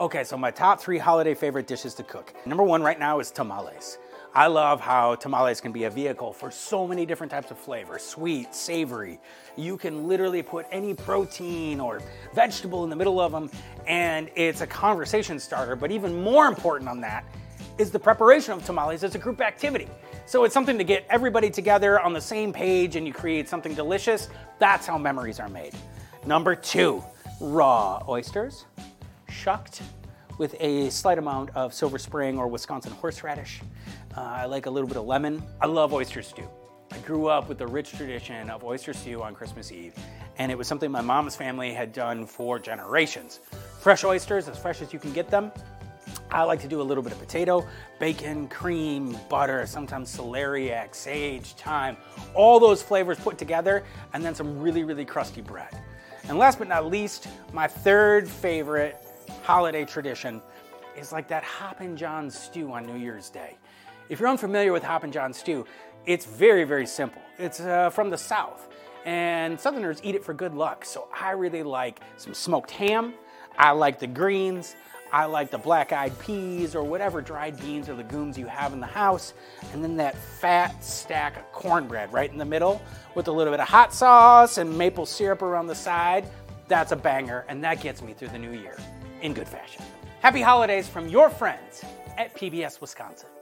Okay, so my top 3 holiday favorite dishes to cook. Number 1 right now is tamales. I love how tamales can be a vehicle for so many different types of flavors, sweet, savory. You can literally put any protein or vegetable in the middle of them, and it's a conversation starter. But even more important on that is the preparation of tamales as a group activity. So it's something to get everybody together on the same page and you create something delicious. That's how memories are made. Number 2, raw oysters, shucked with a slight amount of Silver Spring or Wisconsin horseradish. I like a little bit of lemon. I love oyster stew. I grew up with the rich tradition of oyster stew on Christmas Eve, and it was something my mom's family had done for generations. Fresh oysters, as fresh as you can get them. I like to do a little bit of potato, bacon, cream, butter, sometimes celeriac, sage, thyme, all those flavors put together, and then some really, really crusty bread. And last but not least, my third favorite holiday tradition is like that Hoppin' John stew on New Year's Day. If you're unfamiliar with Hoppin' John stew, it's very, very simple. It's from the South, and Southerners eat it for good luck. So I really like some smoked ham. I like the greens. I like the black-eyed peas or whatever dried beans or legumes you have in the house. And then that fat stack of cornbread right in the middle with a little bit of hot sauce and maple syrup around the side. That's a banger, and that gets me through the new year in good fashion. Happy holidays from your friends at PBS Wisconsin.